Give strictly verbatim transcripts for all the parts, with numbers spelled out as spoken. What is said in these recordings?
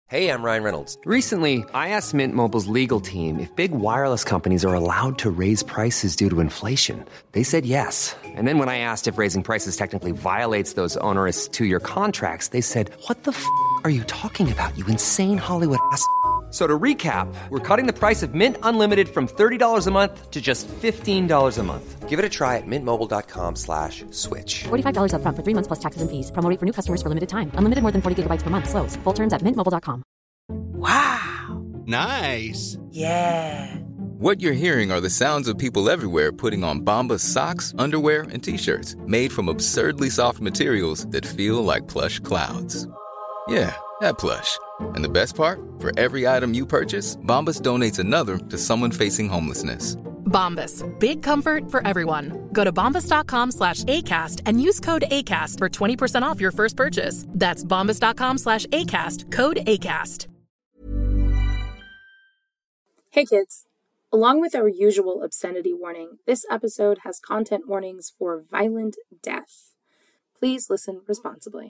Hey, I'm Ryan Reynolds. Recently, I asked Mint Mobile's legal team if big wireless companies are allowed to raise prices due to inflation. They said yes. And then when I asked if raising prices technically violates those onerous two-year contracts, they said, "What the f*** are you talking about, you insane Hollywood ass f- So to recap, we're cutting the price of Mint Unlimited from thirty dollars a month to just fifteen dollars a month. Give it a try at mintmobile.com slash switch. forty-five dollars up front for three months plus taxes and fees. Promo rate for new customers for limited time. Unlimited more than forty gigabytes per month. Slows full terms at mint mobile dot com. Wow. Nice. Yeah. What you're hearing are the sounds of people everywhere putting on Bombas socks, underwear, and T-shirts made from absurdly soft materials that feel like plush clouds. Yeah, that plush. And the best part? For every item you purchase, Bombas donates another to someone facing homelessness. Bombas. Big comfort for everyone. Go to bombas.com slash ACAST and use code ACAST for twenty percent off your first purchase. That's bombas.com slash ACAST. Code ACAST. Hey kids. Along with our usual obscenity warning, this episode has content warnings for violent death. Please listen responsibly.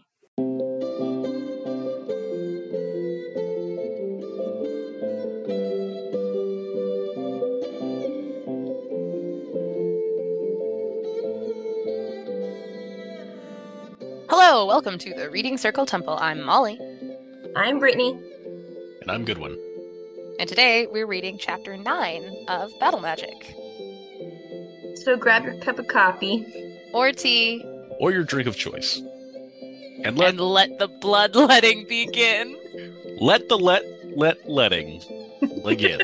Hello, welcome to the Reading Circle Temple. I'm Molly. I'm Brittany. And I'm Goodwin. And today we're reading chapter nine of Battle Magic. So grab your cup of coffee. Or tea. Or your drink of choice. And let, and let the bloodletting begin. Let the let let letting begin.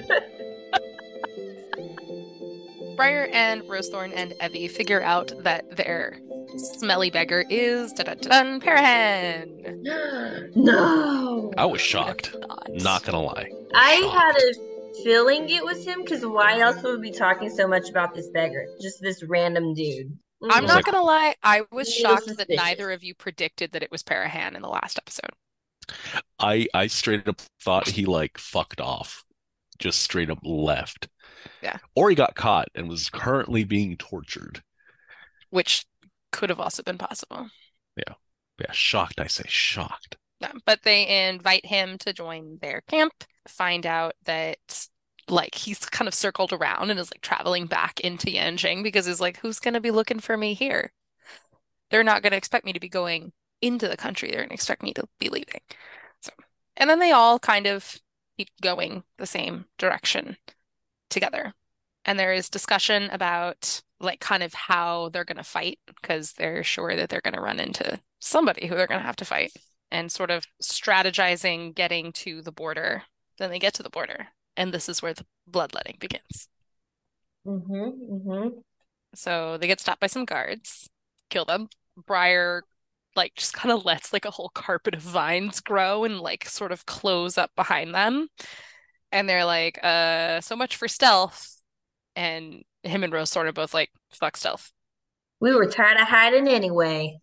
Briar and Rosethorn and Evie figure out that their smelly beggar is da-da-da-dun, Parahan. No! I was shocked. Not gonna lie. I shocked. had a feeling it was him, because why else would we be talking so much about this beggar? Just this random dude. I'm not like, gonna lie, I was shocked that suspicious. neither of you predicted that it was Parahan in the last episode. I I straight up thought he like fucked off. Just straight up left. Yeah. Or he got caught and was currently being tortured. Which could have also been possible. Yeah. Yeah, shocked, I say, shocked. Yeah, but they invite him to join their camp, find out that like he's kind of circled around and is like traveling back into Yanjing because he's like, who's going to be looking for me here? They're not going to expect me to be going into the country. They're going to expect me to be leaving. So, and then they all kind of keep going the same direction together. And there is discussion about like kind of how they're going to fight because they're sure that they're going to run into somebody who they're going to have to fight and sort of strategizing getting to the border. Then they get to the border and this is where the bloodletting begins. Mm-hmm, mm-hmm. So they get stopped by some guards, kill them. Briar like just kind of lets like a whole carpet of vines grow and like sort of close up behind them. And they're like, uh, so much for stealth. And him and Rose sort of both like, fuck stealth. We were tired of hiding anyway.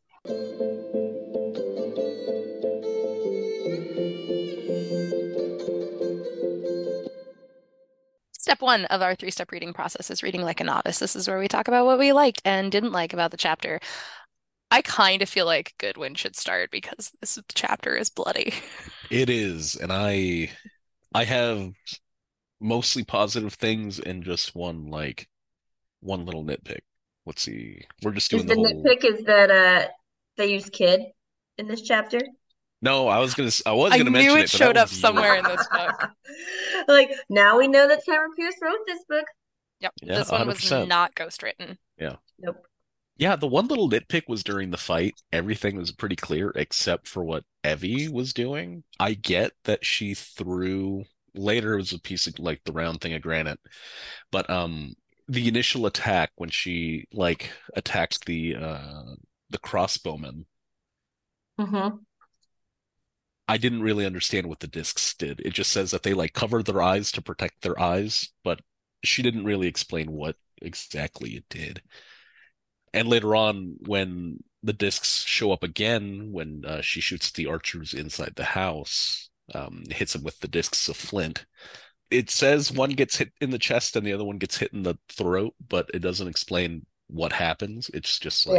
Step one of our three-step reading process is reading like a novice. This is where we talk about what we liked and didn't like about the chapter. I kind of feel like Goodwin should start because this chapter is bloody. It is, and I I have mostly positive things and just one like one little nitpick. Let's see. We're just doing Is the, the whole nitpick is that uh they use kid in this chapter? No, I was gonna I was I gonna knew mention it it, but showed that up was somewhere you. in this book. Like, now we know that Tamara Pierce wrote this book. Yep. Yeah, This one was one hundred percent. not ghostwritten. Yeah. Nope. Yeah, the one little nitpick was during the fight. Everything was pretty clear except for what Evie was doing. I get that she threw later it was a piece of like the round thing of granite, but um, the initial attack when she like attacked the uh the crossbowmen, Mm-hmm. I didn't really understand what the discs did. It just says that they like covered their eyes to protect their eyes, but she didn't really explain what exactly it did. And later on, when the discs show up again, when uh, she shoots the archers inside the house, um, hits them with the discs of flint, it says one gets hit in the chest and the other one gets hit in the throat, but it doesn't explain what happens. It's just like Yeah.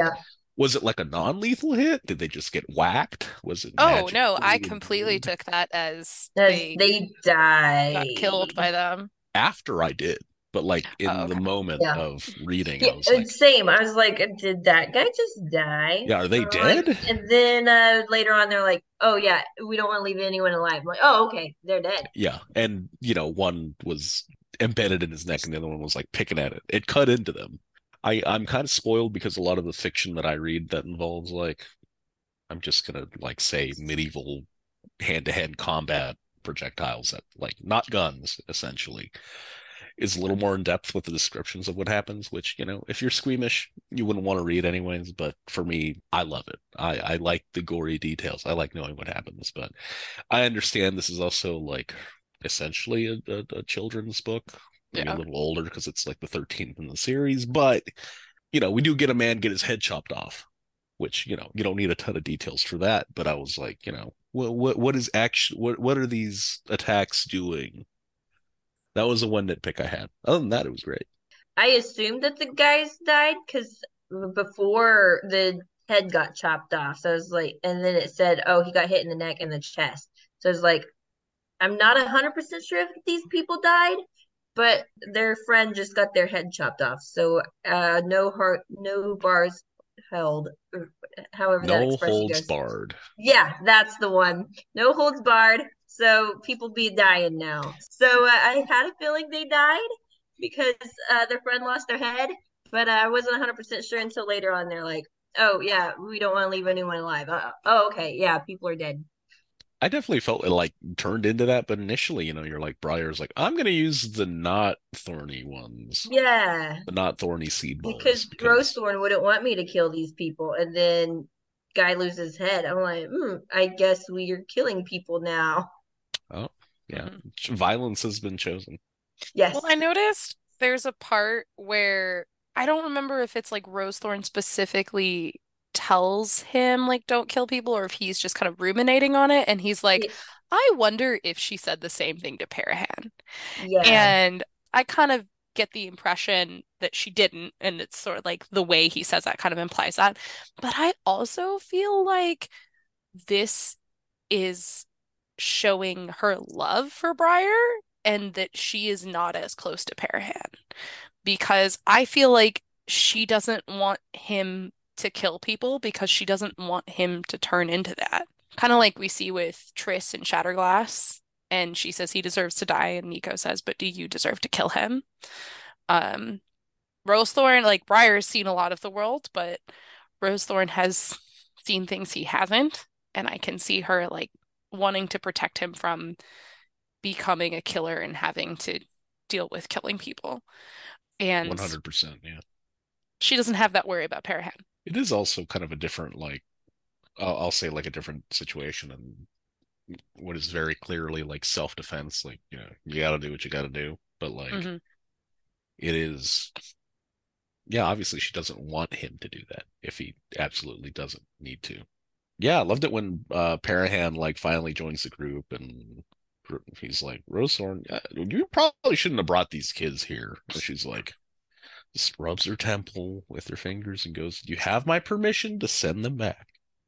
Was it like a non-lethal hit? Did they just get whacked? Was it Oh no, I magically completely imbued? took that as As they they got die. killed by them. After I did, but like Oh, in the okay. moment Yeah. of reading, Yeah, I was like, it's same. I was like, did that guy just die? yeah, are they I'm like, dead? and then uh, later on, they're like, oh yeah, we don't want to leave anyone alive. I'm like, oh okay, they're dead. Yeah, and you know, one was embedded in his neck, and the other one was like picking at it. It cut into them. I I'm kind of spoiled because a lot of the fiction that I read that involves like, I'm just gonna like say medieval hand-to-hand combat projectiles that like not guns essentially is a little more in depth with the descriptions of what happens, which, you know, if you're squeamish, you wouldn't want to read anyways. But for me, I love it. I, I like the gory details. I like knowing what happens. But I understand this is also like essentially a, a, a children's book, maybe Yeah. a little older because it's like the thirteenth in the series. But, you know, we do get a man get his head chopped off, which, you know, you don't need a ton of details for that. But I was like, you know, what what what is actually what what are these attacks doing? That was the one nitpick I had. Other than that, it was great. I assumed that the guys died because before the head got chopped off. So I was like, and then it said, oh, he got hit in the neck and the chest. So I was like, I'm not a hundred percent sure if these people died, but their friend just got their head chopped off. So uh, no heart, no bars held, or however that No expression holds goes. barred. Yeah, that's the one. No holds barred. So people be dying now. So uh, I had a feeling they died because uh, their friend lost their head, but uh, I wasn't one hundred percent sure until later on. They're like, oh, yeah, we don't want to leave anyone alive. Uh, oh, okay. Yeah, people are dead. I definitely felt it like turned into that, but initially, you know, you're like Briar's like, I'm gonna use the not thorny ones, Yeah, the not thorny seed balls, because because Rosethorn wouldn't want me to kill these people. And then guy loses his head. I'm like, hmm, I guess we are killing people now. oh yeah, Mhm. violence has been chosen. Yes. Well, I noticed there's a part where I don't remember if it's like Rosethorn specifically tells him like don't kill people or if he's just kind of ruminating on it and he's like, I wonder if she said the same thing to Parahan. Yeah. And I kind of get the impression that she didn't, and it's sort of like the way he says that kind of implies that. But I also feel like this is showing her love for Briar and that she is not as close to Parahan because I feel like she doesn't want him to kill people because she doesn't want him to turn into that. Kind of like we see with Triss and Shatterglass, and she says he deserves to die, and Nico says, but do you deserve to kill him? Um, Rosethorn, like Briar's seen a lot of the world, but Rosethorn has seen things he hasn't, and I can see her like wanting to protect him from becoming a killer and having to deal with killing people. And one hundred percent, yeah. she doesn't have that worry about Parahan. It is also kind of a different, like, I'll, I'll say like a different situation and what is very clearly like self-defense. Like, you know, you got to do what you got to do, but like, Mhm. it is, yeah, obviously she doesn't want him to do that if he absolutely doesn't need to. Yeah, I loved it when uh Parahan like finally joins the group and he's like, Rosethorn, uh, you probably shouldn't have brought these kids here. And she's like, just rubs her temple with her fingers and goes, you have my permission to send them back.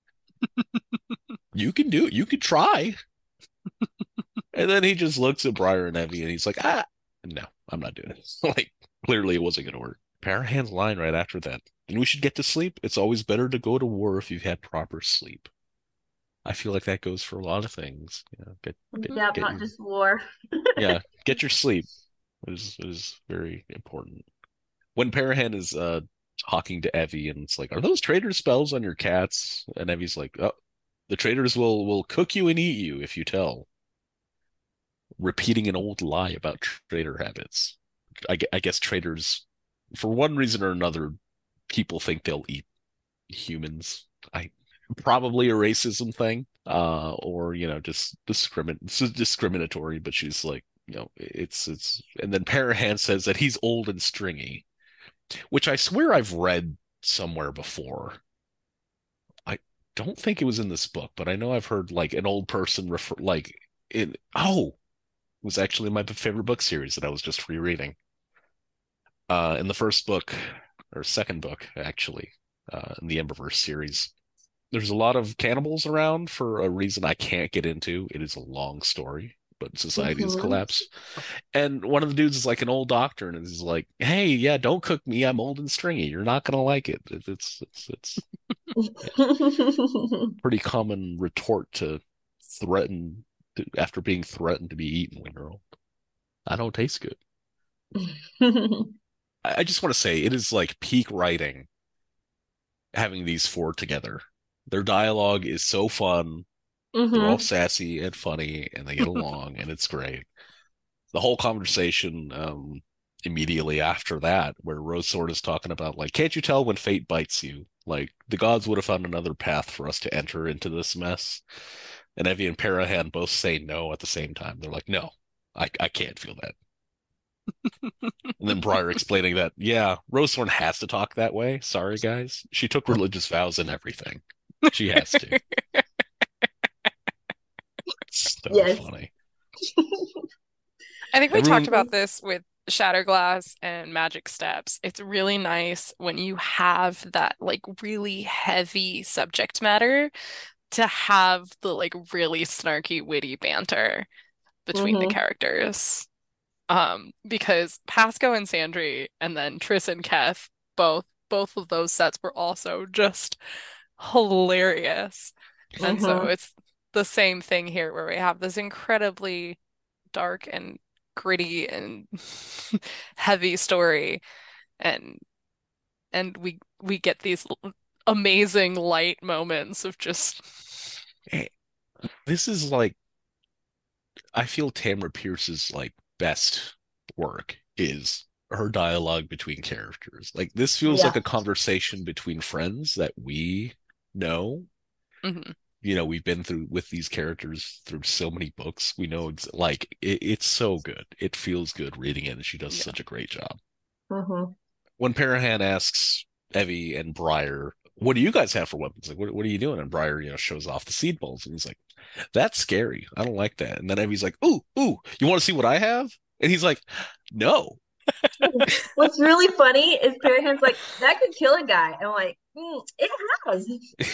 You can do it. You could try. And then he just looks at Briar and Evie and he's like, ah, no, I'm not doing it. Like, clearly it wasn't going to work. Parahan's line right after that. And we should get to sleep. It's always better to go to war if you've had proper sleep. I feel like that goes for a lot of things. You know, get, get, Yeah, get not your, just war. yeah, get your sleep. It is, it is very important. When Parahan is uh talking to Evie and it's like, are those trader spells on your cats? And Evie's like, oh, the traders will will cook you and eat you if you tell. Repeating an old lie about trader habits. I, I guess traders, for one reason or another, people think they'll eat humans. I probably a racism thing, uh, or you know, just discrimin discriminatory. But she's like, you know, it's it's. And then Parahan says that he's old and stringy, which I swear I've read somewhere before. I don't think it was in this book, but I know I've heard like an old person refer like in oh, it was actually my favorite book series that I was just rereading. Uh, in the first book or second book, actually, uh, in the Emberverse series. There's a lot of cannibals around for a reason I can't get into. It is a long story, but society has Mhm. collapsed. And one of the dudes is like an old doctor, and he's like, "Hey, yeah, don't cook me. I'm old and stringy. You're not gonna like it." It- It's it's it's pretty common retort to threaten to, after being threatened to be eaten when you're old. I don't taste good. I, I just want to say it is like peak writing having these four together. Their dialogue is so fun. They're all Mhm. sassy and funny, and they get along, and it's great. The whole conversation um, immediately after that, where Rose Sword is talking about, like, can't you tell when fate bites you? Like, the gods would have found another path for us to enter into this mess. And Evie and Parahan both say no at the same time. They're like, no, I, I can't feel that. And then Briar explaining that, yeah, Rosethorn has to talk that way. Sorry, guys. She took religious vows and everything. She has to. It's so Yes. funny. I think we Everyone- talked about this with Shatterglass and Magic Steps. It's really nice when you have that like really heavy subject matter to have the like really snarky, witty banter between the Mhm. characters. Um, because Pasco and Sandry and then Triss and Keth, both both of those sets were also just hilarious. And so Mhm. it's the same thing here where we have this incredibly dark and gritty and heavy story and and we we get these l- amazing light moments of just Eh, This is like, I feel Tamra Pierce's like best work is her dialogue between characters. Like this feels like Yeah. a conversation between friends that we know. Mhm. You know, we've been through with these characters through so many books. We know ex like it, it's so good. It feels good reading it, and she does Yeah. such a great job. Mhm. When Parahan asks Evie and Briar, "What do you guys have for weapons? Like, what, what are you doing?" And Briar, you know, shows off the seed balls, and he's like, "That's scary. I don't like that." And then Evie's like, "Ooh, ooh, you want to see what I have?" And he's like, "No." What's really funny is Parahan's like, that could kill a guy. And I'm like, mm, it has.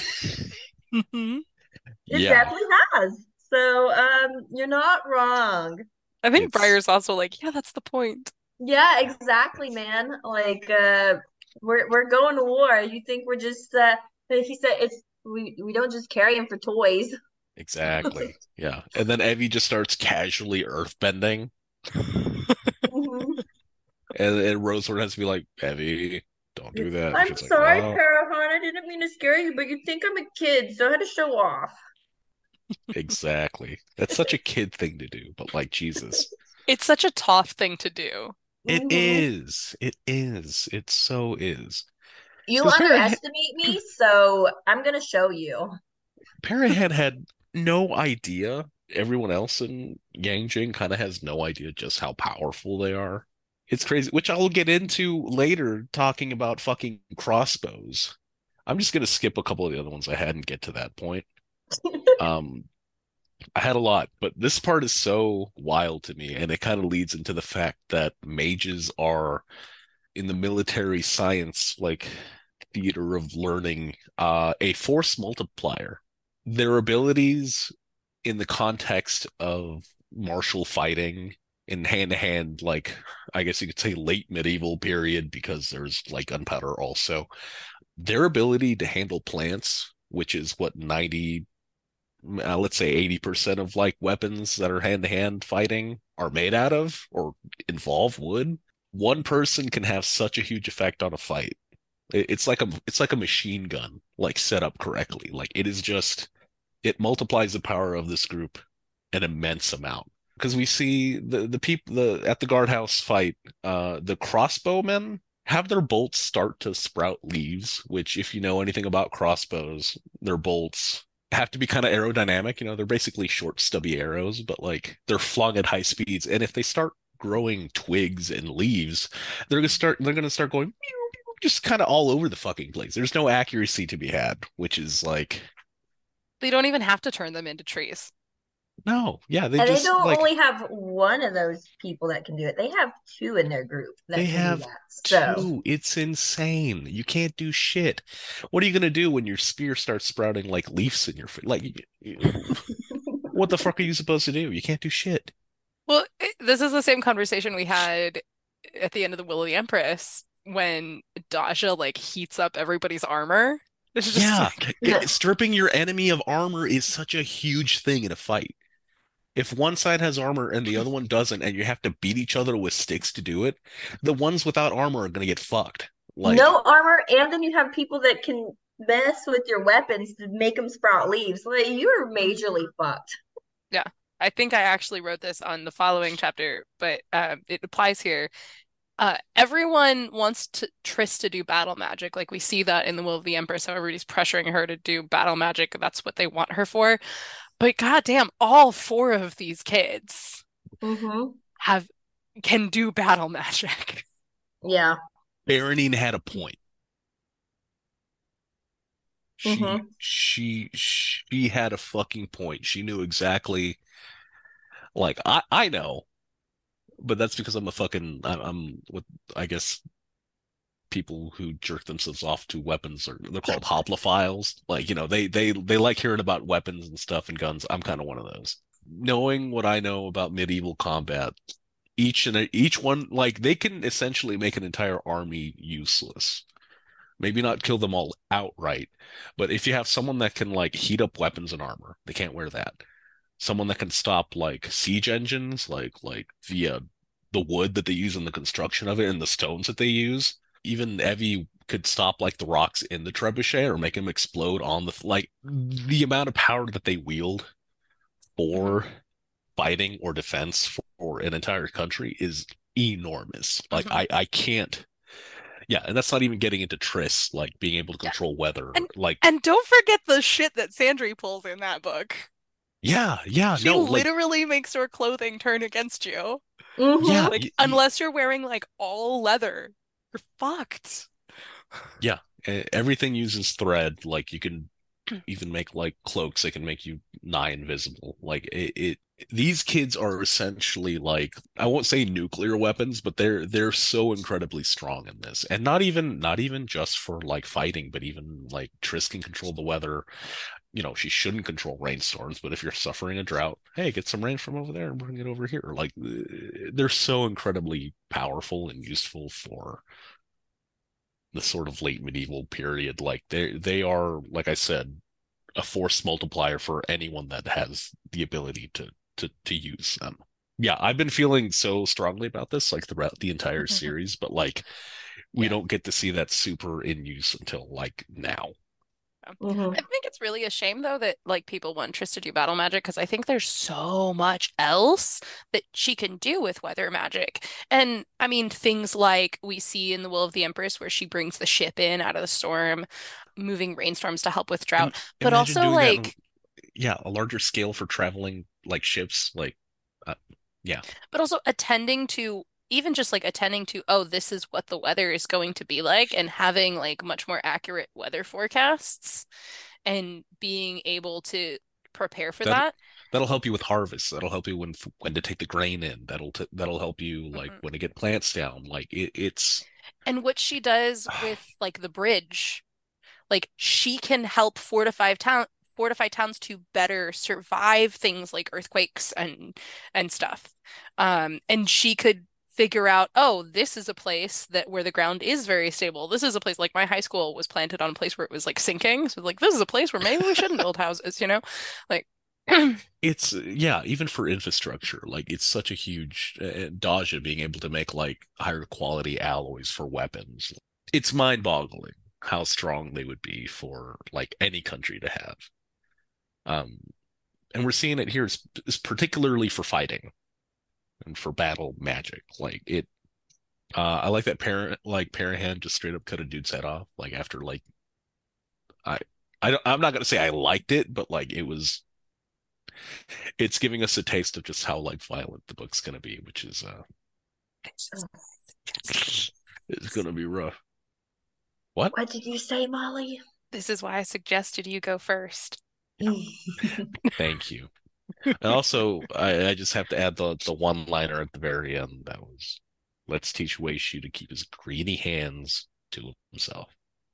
Mhm. It Yeah, definitely has. So um, you're not wrong. I think it's Briar's also like, yeah, that's the point. Yeah, exactly, man. Like uh we're we're going to war. You think we're just uh he said it's we we don't just carry him for toys. exactly. Yeah. And then Evie just starts casually earthbending, Mhm. and, and Roseward has to be like, "Evie, don't do that." And I'm she's like, sorry, "Oh, Parahan. I didn't mean to scare you, but you think I'm a kid, so I had to show off. exactly." That's such a kid thing to do, but like, Jesus. It's such a tough thing to do. It Mhm. is. It is. It so is. You Because Parahan, underestimate me, so I'm gonna show you. Parahan had no idea. Everyone else in Yangjing kind of has no idea just how powerful they are. It's crazy, which I'll get into later talking about fucking crossbows. I'm just gonna skip a couple of the other ones I had and get to that point. Um, I had a lot, but this part is so wild to me, and it kind of leads into the fact that mages are in the military science, like theater of learning, uh, a force multiplier. Their abilities in the context of martial fighting in hand to hand, like I guess you could say late medieval period, because there's like gunpowder also. Their ability to handle plants, which is what ninety, uh, let's say eighty percent of like weapons that are hand to hand fighting are made out of or involve wood. One person can have such a huge effect on a fight. It's like a it's like a machine gun, like set up correctly. Like it is just it multiplies the power of this group an immense amount. Because we see the the people the at the guardhouse fight, uh, the crossbowmen have their bolts start to sprout leaves, which if you know anything about crossbows, their bolts have to be kind of aerodynamic. You know, they're basically short, stubby arrows, but like they're flung at high speeds. And if they start growing twigs and leaves, they're gonna start they're gonna start going just kind of all over the fucking place. There's no accuracy to be had, which is like They don't even have to turn them into trees. No, yeah, they And they just don't like only have one of those people that can do it. They have two in their group they that can do have that. So, two. It's insane. You can't do shit. What are you gonna do when your spear starts sprouting like leaves in your face? Like, y- y- what the fuck are you supposed to do? You can't do shit. Well, it- this is the same conversation we had at the end of the Will of the Empress when Daja like heats up everybody's armor. It's just Yeah, like, it- stripping your enemy of armor is such a huge thing in a fight. If one side has armor and the other one doesn't, and you have to beat each other with sticks to do it, the ones without armor are gonna get fucked. Like, no armor, and then you have people that can mess with your weapons to make them sprout leaves. Like, you're majorly fucked. yeah. I think I actually wrote this on the following chapter, but um, it applies here. Uh, everyone wants to Triss to do battle magic. Like we see that in the Will of the Empress, so everybody's pressuring her to do battle magic. That's what they want her for. But goddamn, all four of these kids Mm-hmm. have can do battle magic. Yeah. Baronin had a point. She Mm-hmm. she she had a fucking point. She knew exactly. Like I I know, but that's because I'm a fucking I'm, I'm what I guess people who jerk themselves off to weapons are they're called hoplophiles. Like, you know, they they they like hearing about weapons and stuff and guns. I'm kind of one of those. Knowing what I know about medieval combat, each and each one, like they can essentially make an entire army useless. Maybe not kill them all outright, but if you have someone that can like heat up weapons and armor, they can't wear that. Someone that can stop like siege engines, like like via the wood that they use in the construction of it and the stones that they use. Even Evie could stop like the rocks in the trebuchet or make them explode on the like the amount of power that they wield for fighting or defense for an entire country is enormous. Like Mhm. I I can't. Yeah, and that's not even getting into Triss, like being able to Yeah. control weather. And Like, and don't forget the shit that Sandry pulls in that book. yeah, yeah, She no, like, literally makes her clothing turn against you. Mm-hmm. yeah, Like y- y- unless you're wearing like all leather, you're fucked. yeah. e- Everything uses thread. Like, you can even make like cloaks that can make you nigh invisible. Like, it, it. These kids are essentially like I won't say nuclear weapons, but they're they're so incredibly strong in this, and not even not even just for like fighting, but even like Triss can control the weather. You know, she shouldn't control rainstorms, but if you're suffering a drought, hey, get some rain from over there and bring it over here. Like, they're so incredibly powerful and useful for the sort of late medieval period. Like, they they are, like I said, a force multiplier for anyone that has the ability to to to use them. Yeah, I've been feeling so strongly about this like throughout the entire series, but like we Yeah. don't get to see that super in use until like now. Mm-hmm. I think it's really a shame though that like people want Triss to do battle magic because I think there's so much else that she can do with weather magic. And I mean things like we see in the Will of the Empress where she brings the ship in out of the storm, moving rainstorms to help with Im- drought, but Imagine also doing that in, like yeah, a larger scale for traveling like ships, like uh, yeah. but also attending to even just like attending to, oh, this is what the weather is going to be like, and having like much more accurate weather forecasts and being able to prepare for That that. that'll help you with harvests. That'll help you when when to take the grain in. That'll t that'll help you like Mhm. when to get plants down. Like it, it's And what she does with like the bridge, like she can help fortify town fortify towns to better survive things like earthquakes and and stuff. Um, and she could figure out, oh, this is a place that where the ground is very stable. This is a place like my high school was planted on a place where it was like sinking. So like this is a place where maybe we shouldn't build houses, you know? Like it's yeah, even for infrastructure, like it's such a huge uh, Daja being able to make like higher quality alloys for weapons. It's mind-boggling how strong they would be for like any country to have. Um, and we're seeing it here is, is particularly for fighting and for battle magic. Like it, uh, I like that parent like Parahan just straight up cut a dude's head off. Like after like I, I don't, I'm not gonna say I liked it, but like it was, it's giving us a taste of just how like violent the book's gonna be, which is uh, it's gonna be rough. What? What did you say, Molly? this is why I suggested you go first. Thank you. And also, I, I just have to add the the one liner at the very end. That was, "Let's teach Wei Shu to keep his greedy hands to himself."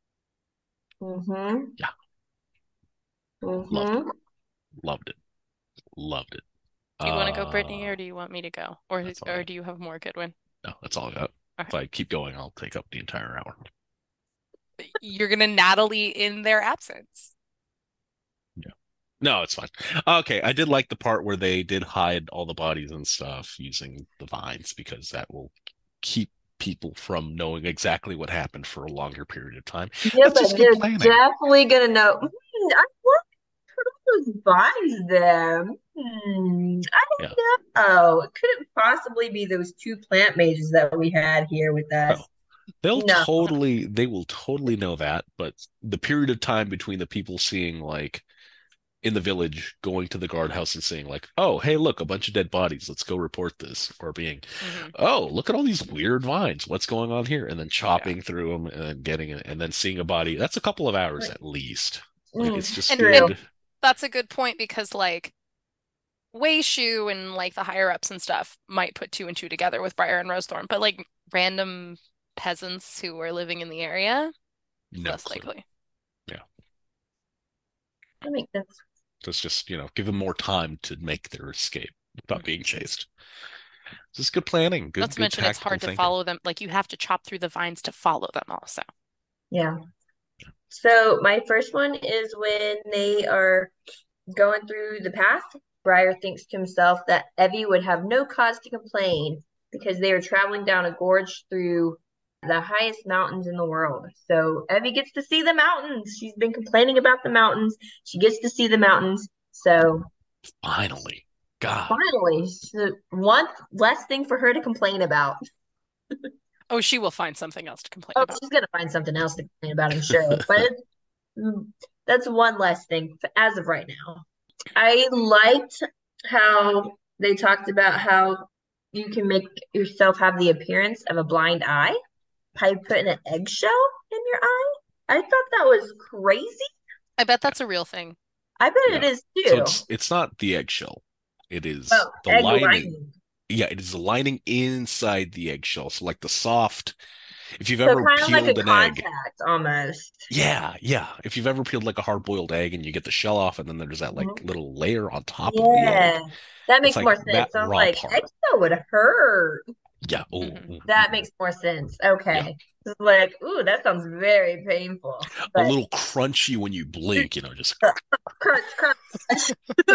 Mm-hmm. Yeah, loved it, Mm-hmm. loved it, loved it. Do you want to go, Brittany, Uh, or do you want me to go? Or that's all I or got. do you have more, Goodwin? No, that's all I got. Okay. If I keep going, I'll take up the entire hour. You're gonna Natalie in their absence. Yeah. No, it's fine. Okay, I did like the part where they did hide all the bodies and stuff using the vines because that will keep people from knowing exactly what happened for a longer period of time. Yeah, That's just but good they're planning. definitely gonna know. Hmm, I want those vines there. Hmm, I Yeah. don't know. It couldn't possibly be those two plant mages that we had here with us. No. They'll No. totally, they will totally know that, but the period of time between the people seeing like in the village going to the guardhouse and saying like, "Oh, hey, look, a bunch of dead bodies. Let's go report this," or being, Mhm. "Oh, look at all these weird vines. What's going on here?" And then chopping Yeah. through them and then getting it and then seeing a body. That's a couple of hours at least. Like, Mm, it's just And, good. and that's a good point because like Wei Shu and like the higher ups and stuff might put two and two together with Briar and Rosethorn, but like random peasants who are living in the area, No less clue. likely. Yeah. that makes sense. So it's just, you know, give them more time to make their escape without being chased. This is good planning. Good, Not to good mention it's tactical hard to thinking. follow them. Like you have to chop through the vines to follow them also. Yeah. So my first one is when they are going through the path. Briar thinks to himself that Evie would have no cause to complain because they are traveling down a gorge through the highest mountains in the world. So Evie gets to see the mountains. She's been complaining about the mountains. She gets to see the mountains. So Finally. God. finally, so one less thing for her to complain about. Oh, she will find something else to complain Oh, about. she's gonna find something else to complain about, I'm sure. But it's, mm, that's one less thing as of right now. I liked how they talked about how you can make yourself have the appearance of a blind eye by putting an eggshell in your eye. I thought that was crazy. I bet that's a real thing. I bet Yeah. it is So too. it's it's not the eggshell. It is Oh, the egg lining. lining. Yeah, it is the lining inside the eggshell. So like the soft, if you've So ever kind of like a peeled an egg. contact almost. Yeah, yeah. If you've ever peeled like a hard-boiled egg and you get the shell off and then there's that like Mhm. little layer on top of the egg. Yeah, that It's makes like more that sense. I was raw like, part. eggshell would hurt. Yeah. Oh, Mhm. oh, That oh. makes more sense. Okay. It's like, ooh, that sounds very painful. A But little crunchy when you blink, you know, just crunch, crunch.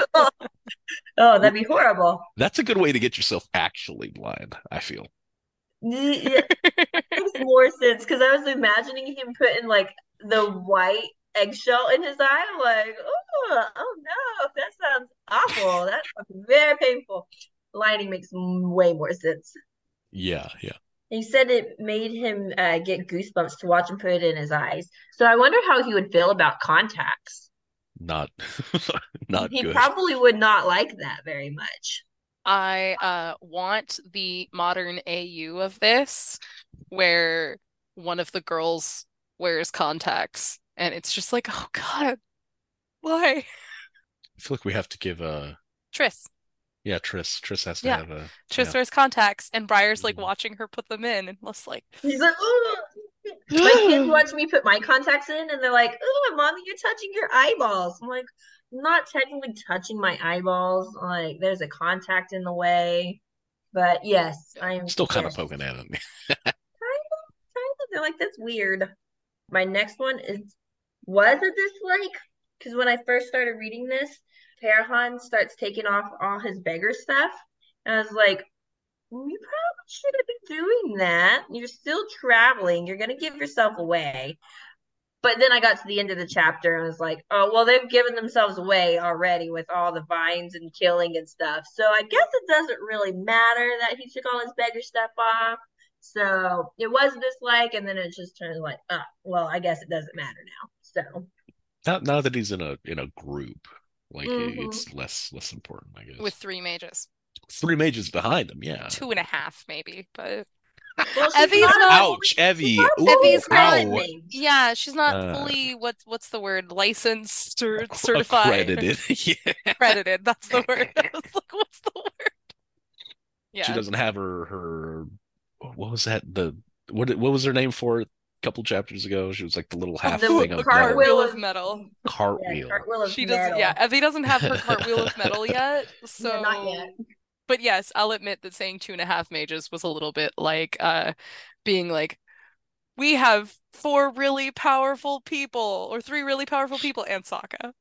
Oh, that'd be horrible. that's a good way to get yourself actually blind, I feel. Yeah, that makes more sense because I was imagining him putting like the white eggshell in his eye. I'm like, oh, oh no, that sounds awful. That sounds very painful. Lining makes m- way more sense. Yeah, yeah. He said it made him uh, get goosebumps to watch him put it in his eyes. So I wonder how he would feel about contacts. Not not He good. probably would not like that very much. I uh want the modern A U of this where one of the girls wears contacts and it's just like, oh God, why? I feel like we have to give a Triss. yeah, Triss. Triss has to Yeah. have a Triss yeah. wears contacts and Briar's like Mhm. watching her put them in and was like, He's like, oh. My kids watch me put my contacts in, and they're like, "Oh, mommy, you're touching your eyeballs." I'm like, I'm not technically touching my eyeballs. Like, there's a contact in the way. But yes, I'm Still kind yes. of poking at it. Kind of, kind of. They're like, that's weird. My next one is was a dislike because when I first started reading this, Farhan starts taking off all his beggar stuff, and I was like, well, you probably shouldn't be doing that. You're still traveling. You're gonna give yourself away. But then I got to the end of the chapter and I was like, oh, well, they've given themselves away already with all the vines and killing and stuff. So I guess it doesn't really matter that he took all his beggar stuff off. So it was a dislike, and then it just turned like, oh, well, I guess it doesn't matter now. So Now, now that he's in a in a group, like Mhm. it's less less important, I guess. with three mages. Three mages behind him, yeah. Two and a half, maybe, but Well, she's Evie's not, not- Ouch, Evie. Ooh, Evie's not- ow. Yeah, she's not Uh, fully what's what's the word? Licensed or certified. Accredited. Yeah. Accredited. That's the word. I was like, what's the word? Yeah. She doesn't have her her what was that? The what what was her name for it a couple chapters ago? She was like the little half the thing of cartwheel Cartwheel of of metal. Yeah, cartwheel. cartwheel of She doesn't. metal. Yeah, Evie doesn't have her cartwheel of metal yet. So, Yeah, not yet. but yes, I'll admit that saying two and a half mages was a little bit like uh being like, we have four really powerful people or three really powerful people and Sokka.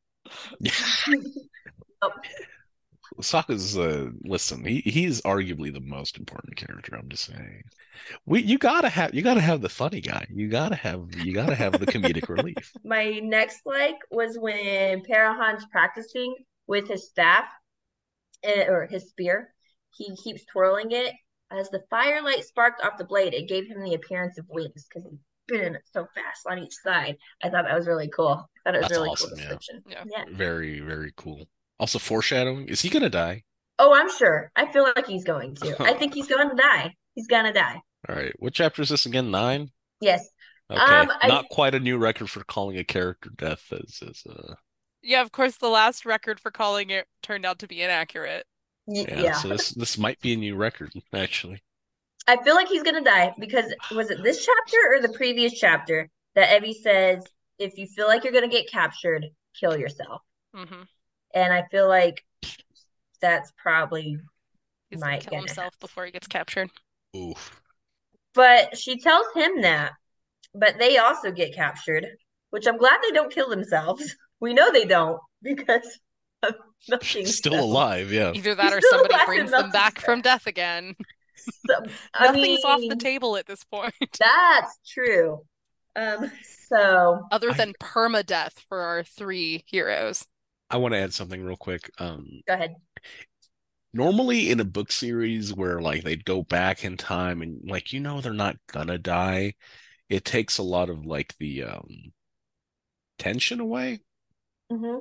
Oh, Sokka's uh listen, he he's arguably the most important character, I'm just saying. We you gotta have you gotta have the funny guy. You gotta have you gotta have the comedic relief. my next like was when Parahan's practicing with his staff eh, or his spear. He keeps twirling it. As the firelight sparked off the blade, it gave him the appearance of wings because he's spinning it so fast on each side. I thought that was really cool. I thought it was That's really awesome, cool yeah. description. Yeah. Yeah. Very, very cool. Also foreshadowing, is he gonna die? Oh, I'm sure. I feel like he's going to. I think he's going to die. He's gonna die. All right. What chapter is this again? Nine? Yes. Okay. Um, I- Not quite a new record for calling a character death as as uh Yeah, of course, the last record for calling it turned out to be inaccurate. Y- yeah, yeah. so this this might be a new record, actually. I feel like he's gonna die because was it this chapter or the previous chapter that Evie says if you feel like you're gonna get captured, kill yourself. hmm And I feel like that's probably He's gonna might kill gonna himself happen. before he gets captured. Oof. But she tells him that, but they also get captured, which I'm glad they don't kill themselves. We know they don't because of nothing. Still so. alive, yeah. Either that He's or still somebody alive brings and them nothing's back there. from death again. So, I Nothing's off the mean, table at this point, That's true. Um, so other I- than permadeath for our three heroes. I want to add something real quick. Um go ahead. normally in a book series where like they'd go back in time and like you know they're not gonna die, it takes a lot of like the um tension away. hmm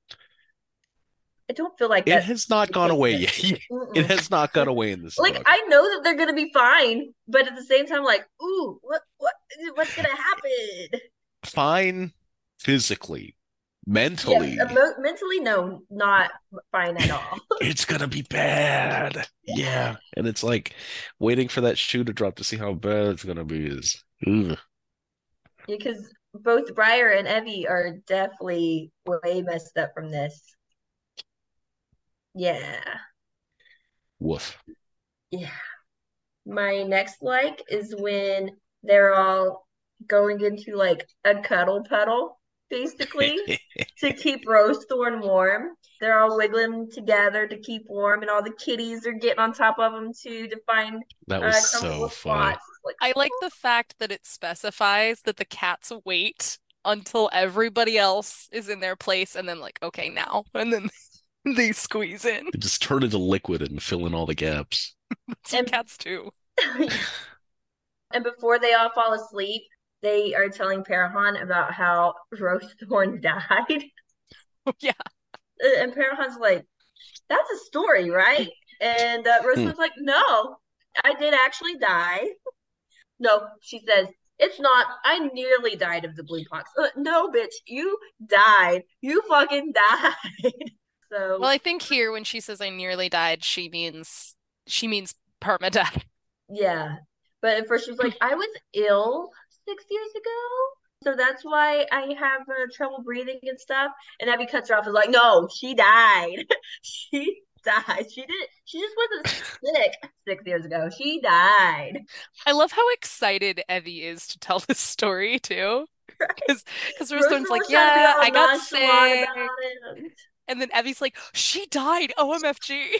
I don't feel like It that. has not the gone case away here. yet. Mm-mm. It has not gone away in this Like book. I know that they're gonna be fine, but at the same time, like, ooh, what, what, what's gonna happen? Fine physically, Yes, mentally, emo- mentally, no, not fine at all. it's gonna be bad. Yeah. And it's like waiting for that shoe to drop to see how bad it's gonna be is ugh. Because both Briar and Evie are definitely way messed up from this. Yeah, Woof. yeah. My next like is when they're all going into like a cuddle puddle, basically, to keep Rosethorn warm. They're all wiggling together to keep warm, and all the kitties are getting on top of them too to find That uh, was comfortable so funny. spots. It's like, I like the fact that it specifies that the cats wait until everybody else is in their place and then like, okay, now. And then they squeeze in. They just turn into liquid and fill in all the gaps. Some And- cats too. And before they all fall asleep, they are telling Parahan about how Rosethorn died. Yeah. Uh, And Parahan's like, that's a story, right? And uh, Rosethorn's like, no, I did actually die. No, she says, it's not. I nearly died of the blue pox. Uh, no, bitch, you died. You fucking died. So, Well, I think here when she says I nearly died, she means she means permadeath. yeah. But at first she was like, I was ill six years ago. So that's why I have uh, trouble breathing and stuff. And Abby cuts her off and is like, no, she died. She died. She didn't, she just wasn't sick six years ago. She died. I love how excited Evie is to tell this story too. Because because Rosethorn's like, was trying to be yeah, all I got nonchalant sick. about it. And then Evie's like, she died. O M F G.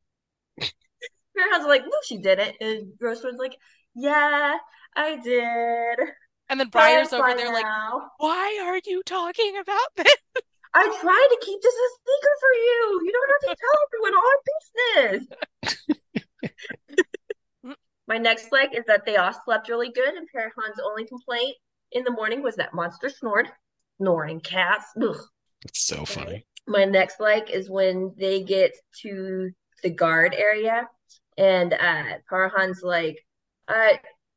Parahan's like, no, she didn't. And Rosethorn's like, yeah, I did. And then But Briar's I'm over fine there like, now. why are you talking about this? I tried to keep this a secret for you. You don't have to tell everyone our business. My next like is that they all slept really good, and Parahan's only complaint in the morning was that monster snored. Snoring cats. Ugh. It's so funny. My next like is when they get to the guard area, and uh Parahan's like, uh,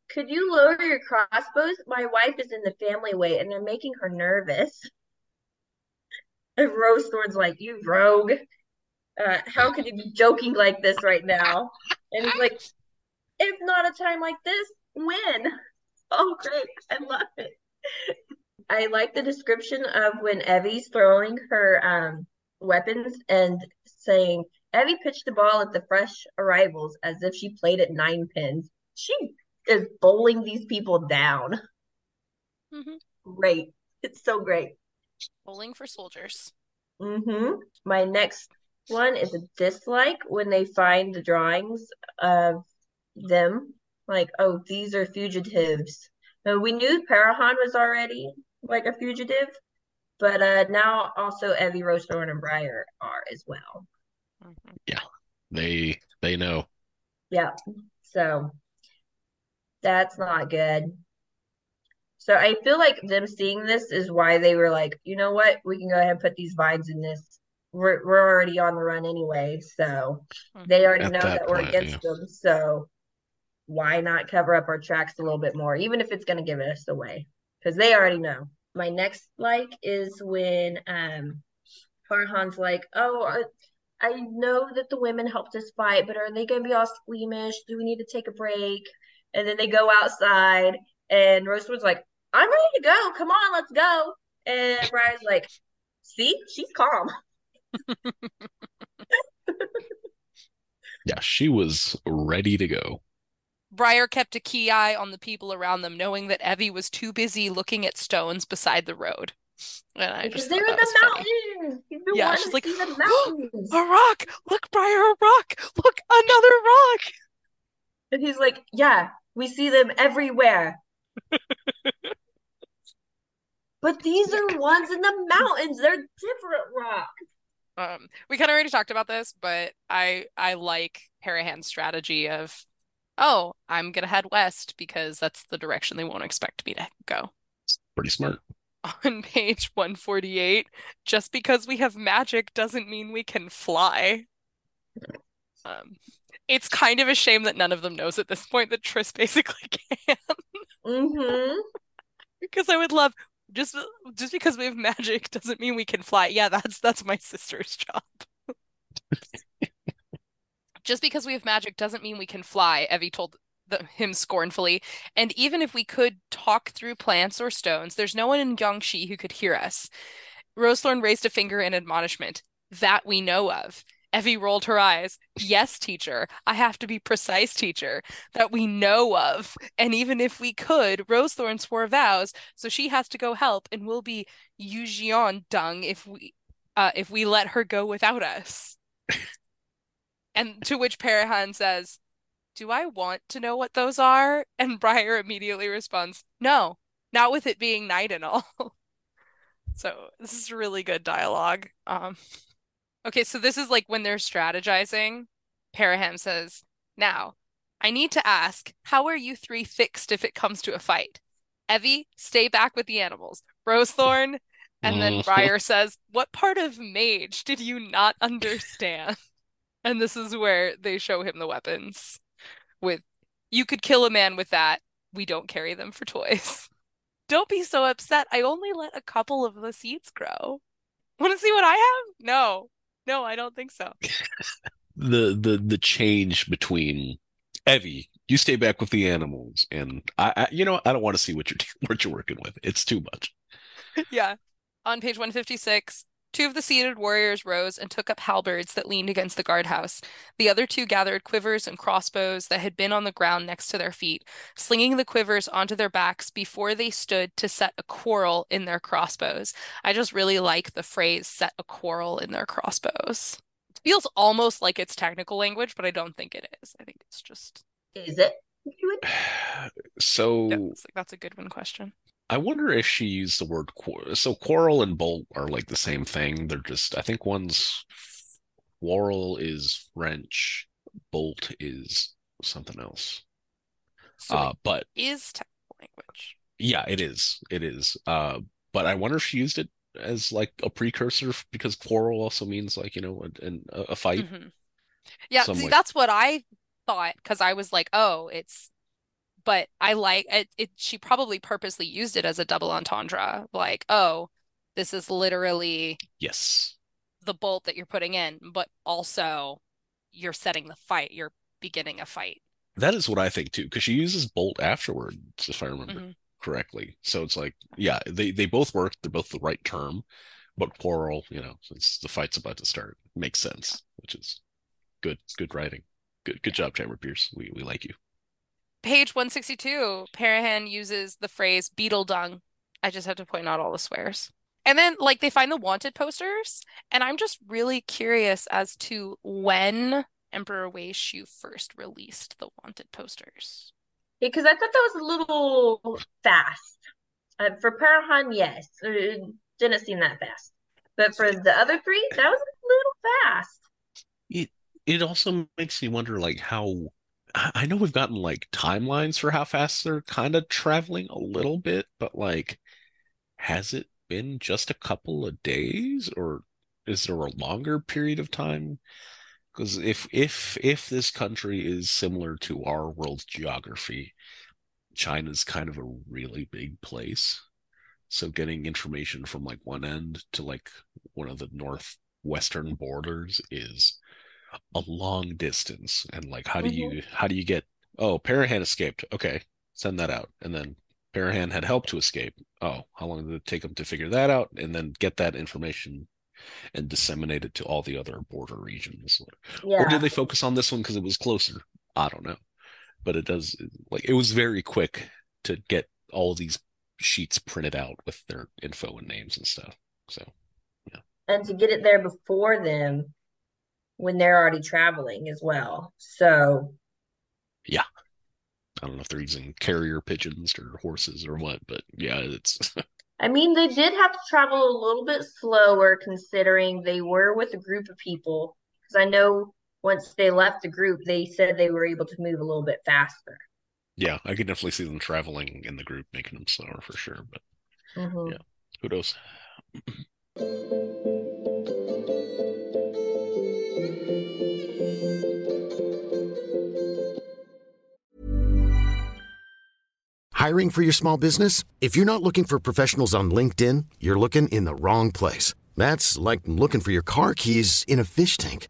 could you lower your crossbows? My wife is in the family way and they're making her nervous. And Rose Thorn's like, you rogue. Uh, how could you be joking like this right now? And he's like, if not a time like this, when? Oh, great. I love it. I like the description of when Evie's throwing her um, weapons and saying, Evie pitched the ball at the fresh arrivals as if she played at nine pins. She is bowling these people down. Mm-hmm. Great. It's so great. Bowling for soldiers. Mm-hmm. My next one is a dislike when they find the drawings of them. Like, oh, these are fugitives. Now, we knew Parahan was already like a fugitive, but uh now also Evie, Rose Thorn, and Briar are as well. Mm-hmm. Yeah, they they know. Yeah, so that's not good. So I feel like them seeing this is why they were like, you know what, we can go ahead and put these vines in this. We're we're already on the run anyway, so they already At know that that we're point, against yeah. them. So why not cover up our tracks a little bit more, even if it's going to give us away? Because they already know. My next like is when um Farhan's like, oh, I, I know that the women helped us fight, but are they going to be all squeamish? Do we need to take a break? And then they go outside, and Rosewood's like, I'm ready to go. Come on, let's go. And Briar's like, see, she's calm. Yeah, she was ready to go. Briar kept a key eye on the people around them, knowing that Evie was too busy looking at stones beside the road. And I Because just they're thought in that the was funny. mountains. He's been Yeah, wanting she's to like, see the "Oh, mountains. a rock! Look, Briar, a rock! Look, another rock!" And he's like, yeah, we see them everywhere. But these are ones in the mountains. They're different rocks. Um, we kind of already talked about this, but I I like Parahan's strategy of, oh, I'm gonna head west because that's the direction they won't expect me to go. Pretty smart. On page one forty-eight, just because we have magic doesn't mean we can fly. Um, it's kind of a shame that none of them knows at this point that Triss basically can. Mm-hmm. Because I would love just just because we have magic doesn't mean we can fly. Yeah, that's that's my sister's job. Just because we have magic doesn't mean we can fly, Evie told the, him scornfully. And even if we could talk through plants or stones, there's no one in Yangshi who could hear us. Rosethorn raised a finger in admonishment. That we know of. Evie rolled her eyes. Yes, teacher. I have to be precise, teacher. That we know of. And even if we could, Rosethorn swore vows, so she has to go help, and we'll be Yujian dung if we uh, if we let her go without us. And to which Parahan says, do I want to know what those are? And Briar immediately responds, no, not with it being night and all. So this is really good dialogue. Um, okay, so this is like when they're strategizing. Parahan says, now, I need to ask, how are you three fixed if it comes to a fight? Evie, stay back with the animals. Rosethorn, and then Briar says, what part of mage did you not understand? And this is where they show him the weapons. With, you could kill a man with that. We don't carry them for toys. Don't be so upset. I only let a couple of the seeds grow. Want to see what I have? No. No, I don't think so. The the the change between Evie, you stay back with the animals, and I, I you know, I don't want to see what you're what you're working with. It's too much. Yeah. On page one fifty-six, two of the seated warriors rose and took up halberds that leaned against the guardhouse. The other two gathered quivers and crossbows that had been on the ground next to their feet, slinging the quivers onto their backs before they stood to set a quarrel in their crossbows. I just really like the phrase, set a quarrel in their crossbows. It feels almost like it's technical language, but I don't think it is. I think it's just... Is it? So... Yeah, it's like, that's a good one question. I wonder if she used the word quarrel. So quarrel and bolt are like the same thing. They're just, I think one's quarrel is French, bolt is something else. So uh, but is technical language. Yeah, it is. It is. Uh, but I wonder if she used it as like a precursor because quarrel also means like, you know, a, a fight. Mm-hmm. Yeah, so see, like, that's what I thought because I was like, oh, it's but I like it, it. She probably purposely used it as a double entendre. Like, oh, this is literally Yes. the bolt that you're putting in, but also you're setting the fight. You're beginning a fight. That is what I think too, because she uses bolt afterwards, if I remember Mm-hmm. correctly. So it's like, yeah, they, they both work. They're both the right term, but quarrel, you know, since the fight's about to start, makes sense, which is good, good writing. Good, good job, Tamara Pierce. We we like you. Page one sixty-two, Parahan uses the phrase beetle dung. I just have to point out all the swears. And then, like, they find the wanted posters, and I'm just really curious as to when Emperor Wei Shu first released the wanted posters. Because I thought that was a little fast. Uh, for Parahan, yes. It didn't seem that fast. But for the other three, that was a little fast. It it also makes me wonder, like, how I know we've gotten like timelines for how fast they're kind of traveling a little bit, but like, has it been just a couple of days, or is there a longer period of time? Because if if if this country is similar to our world's geography, China's kind of a really big place. So getting information from like one end to like one of the northwestern borders is a long distance. And like, how do Mm-hmm. you how do you get, oh, Parahan escaped. Okay, send that out. And then Parahan had help to escape. Oh, how long did it take them to figure that out? And then get that information and disseminate it to all the other border regions. Yeah. Or did they focus on this one because it was closer? I don't know. But it does, like, it was very quick to get all these sheets printed out with their info and names and stuff. So, yeah. And to get it there before them when they're already traveling as well. So, Yeah. I don't know if they're using carrier pigeons or horses or what, but yeah, it's. I mean, they did have to travel a little bit slower considering they were with a group of people. Because I know once they left the group, they said they were able to move a little bit faster. Yeah, I could definitely see them traveling in the group, making them slower for sure. But Mm-hmm. yeah, kudos. Hiring for your small business? If you're not looking for professionals on LinkedIn, you're looking in the wrong place. That's like looking for your car keys in a fish tank.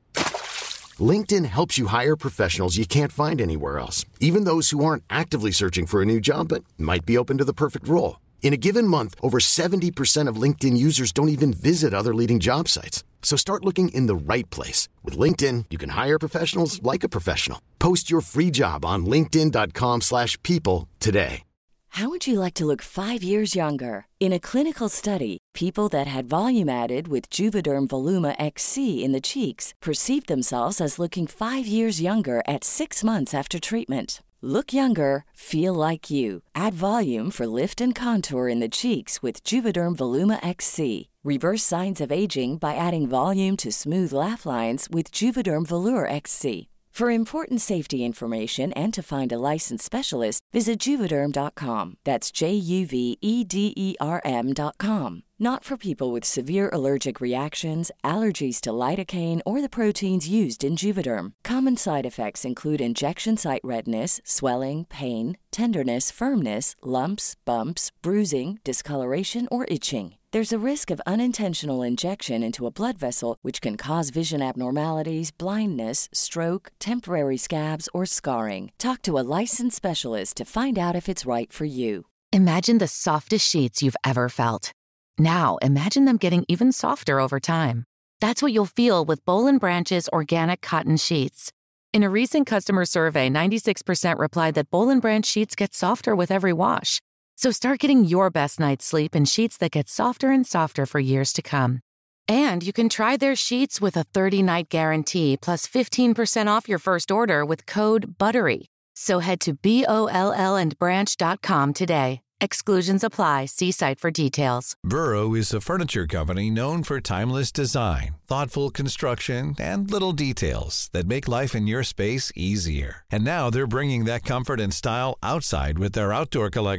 LinkedIn helps you hire professionals you can't find anywhere else, even those who aren't actively searching for a new job but might be open to the perfect role. In a given month, over seventy percent of LinkedIn users don't even visit other leading job sites. So start looking in the right place. With LinkedIn, you can hire professionals like a professional. Post your free job on linkedin.com slash people today. How would you like to look five years younger? In a clinical study, people that had volume added with Juvederm Voluma X C in the cheeks perceived themselves as looking five years younger at six months after treatment. Look younger, feel like you. Add volume for lift and contour in the cheeks with Juvederm Voluma X C. Reverse signs of aging by adding volume to smooth laugh lines with Juvederm Volure X C. For important safety information and to find a licensed specialist, visit Juvederm dot com. That's J U V E D E R M dot com. Not for people with severe allergic reactions, allergies to lidocaine, or the proteins used in Juvederm. Common side effects include injection site redness, swelling, pain, tenderness, firmness, lumps, bumps, bruising, discoloration, or itching. There's a risk of unintentional injection into a blood vessel, which can cause vision abnormalities, blindness, stroke, temporary scabs, or scarring. Talk to a licensed specialist to find out if it's right for you. Imagine the softest sheets you've ever felt. Now, imagine them getting even softer over time. That's what you'll feel with Boll and Branch's organic cotton sheets. In a recent customer survey, ninety-six percent replied that Boll and Branch sheets get softer with every wash. So start getting your best night's sleep in sheets that get softer and softer for years to come. And you can try their sheets with a thirty-night guarantee plus fifteen percent off your first order with code BUTTERY. So head to B O L L and branch dot com today. Exclusions apply. See site for details. Burrow is a furniture company known for timeless design, thoughtful construction, and little details that make life in your space easier. And now they're bringing that comfort and style outside with their outdoor collection.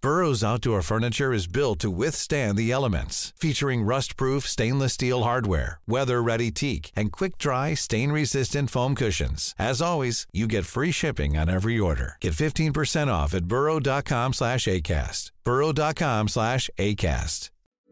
Burrow's outdoor furniture is built to withstand the elements, featuring rust-proof stainless steel hardware, weather-ready teak, and quick-dry, stain-resistant foam cushions. As always, you get free shipping on every order. Get fifteen percent off at burrow.com slash ACAST. burrow.com slash ACAST.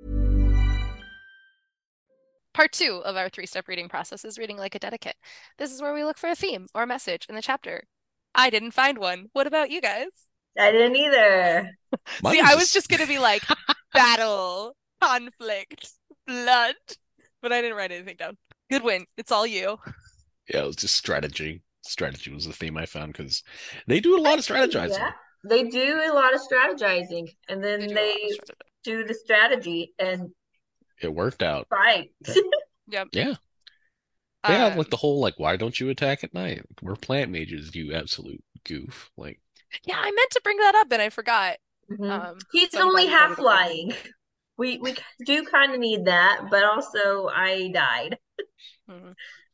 Part two of our three-step reading process is reading like a dedicate. This is where we look for a theme or message in the chapter. I didn't find one. What about you guys? I didn't either. See, I was just going to be like, battle, conflict, blood, but I didn't write anything down. Good win. It's all you. Yeah, it was just strategy. Strategy was the theme I found because they do a lot of strategizing. Yeah, they do a lot of strategizing, and then They they, do a lot of do the strategy and It worked out. fight. Yep. Yeah. They have Um, like the whole like, why don't you attack at night? We're plant mages, you absolute goof. Like, Yeah, I meant to bring that up and I forgot. Mhm. Um, He's so I'm only glad you half brought it up. flying. We we do kind of need that, but also I died. Mhm.